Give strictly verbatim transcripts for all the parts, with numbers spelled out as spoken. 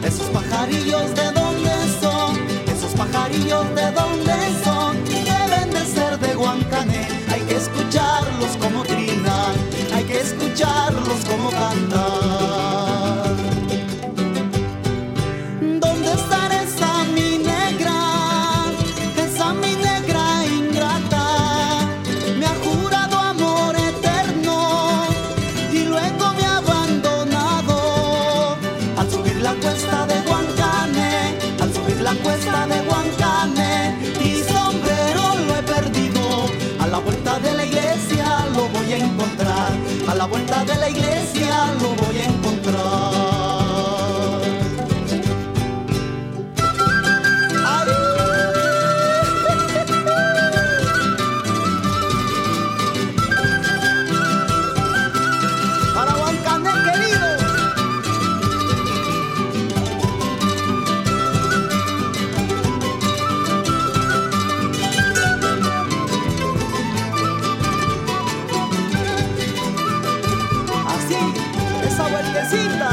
Esos pajarillos de dónde son, esos pajarillos de dónde son, deben de ser de Guancané. Hay que escucharlos como trinar, hay que escucharlos como cantar. ¿Dónde estará esa mi negra, esa mi negra ingrata? Me ha jurado amor eterno y luego me ha abandonado. Al subir la cuesta de Guancané, al subir la cuesta de Guancané, mi sombrero lo he perdido. A la vuelta de la iglesia lo voy a encontrar, a la vuelta de la iglesia lo voy a encontrar. Esa vueltecita.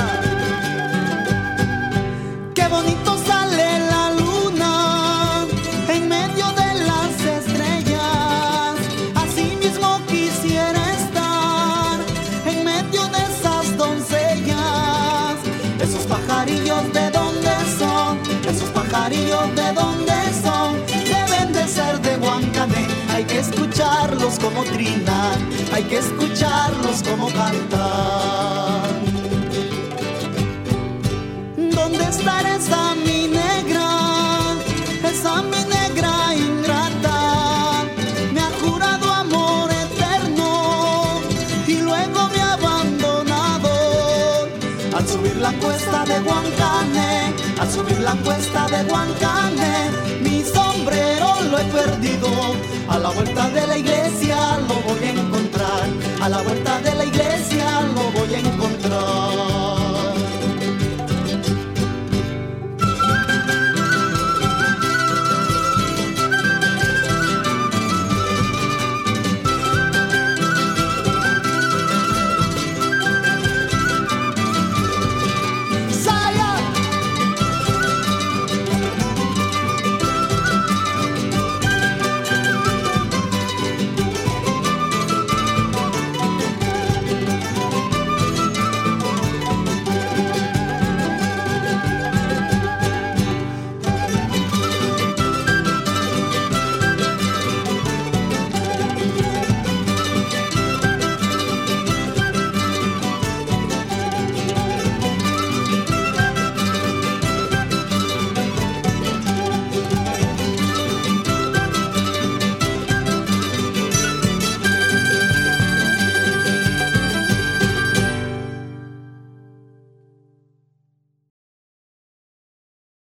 Qué bonito sale la luna en medio de las estrellas. Así mismo quisiera estar en medio de esas doncellas. Esos pajarillos de dónde son, esos pajarillos de dónde son, deben de ser de Guancané. Hay que escucharlos como trinar, hay que escucharlos como cantar. ¿Dónde estará esa mi negra, esa mi negra ingrata? Me ha jurado amor eterno y luego me ha abandonado. Al subir la cuesta de Guancané, al subir la cuesta de Guancané, mi sombrero lo he perdido. A la vuelta de la iglesia lo voy a encontrar, a la vuelta de la iglesia lo voy a encontrar.